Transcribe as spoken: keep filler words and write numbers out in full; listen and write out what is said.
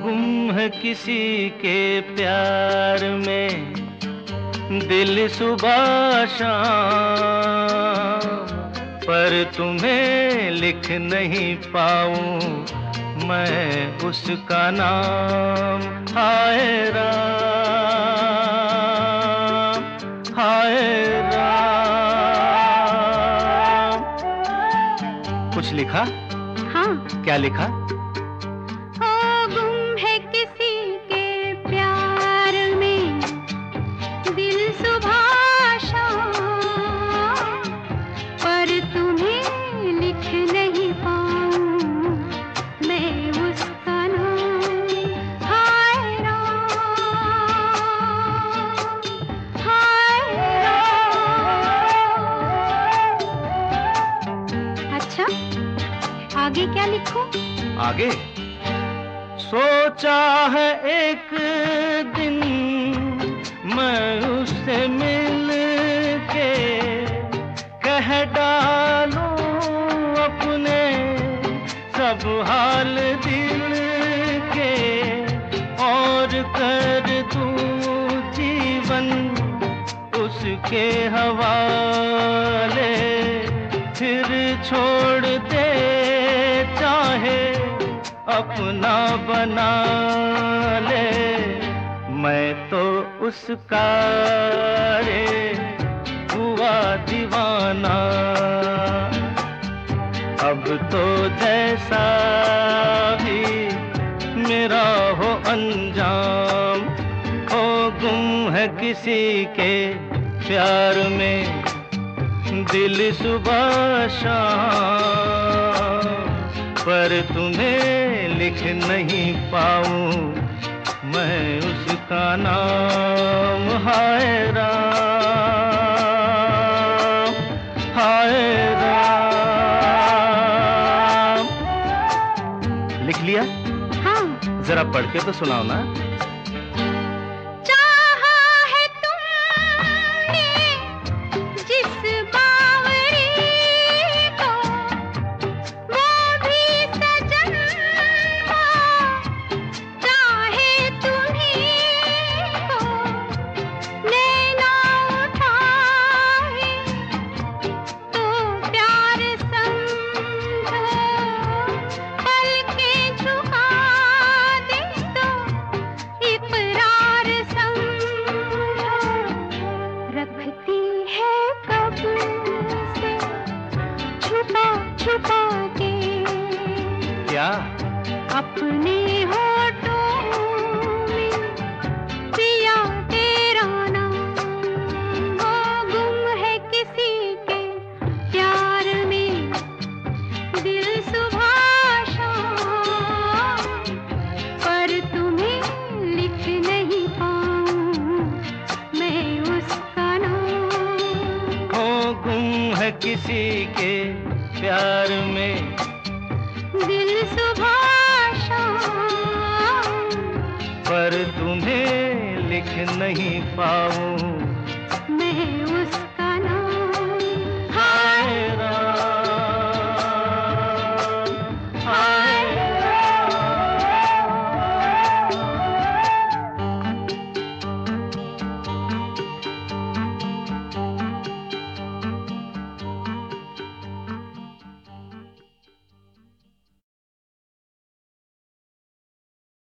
गुम है किसी के प्यार में दिल सुबह शाम, पर तुम्हें लिख नहीं पाऊं मैं उसका नाम। हाय राम, हाय राम। कुछ लिखा? हाँ। क्या लिखा? आगे क्या लिखूं? आगे सोचा है एक दिन मैं उससे मिल के कह डालूं अपने सब हाल दिल के, और कर दूं जीवन उसके हवाले, फिर छोड़ दे चाहे अपना बना ले। मैं तो उसका रे हुआ दीवाना, अब तो जैसा भी मेरा हो अंजाम, हो गुम है किसी के प्यार में दिल सुबह शाम, पर तुम्हें लिख नहीं पाऊं मैं उसका नाम। हाय राम, हाय राम। लिख लिया? हाँ। जरा पढ़ के तो सुनाओ ना। क्या? अपने होठों में पिया तेरा नाम, वो गुम है किसी के प्यार में दिल सुबह शाम, पर तुम्हें लिख नहीं पाऊं मैं उसका नाम। वो गुम है किसी के प्यार में दिल सुबह शाम, पर तुम्हें लिख नहीं पाऊं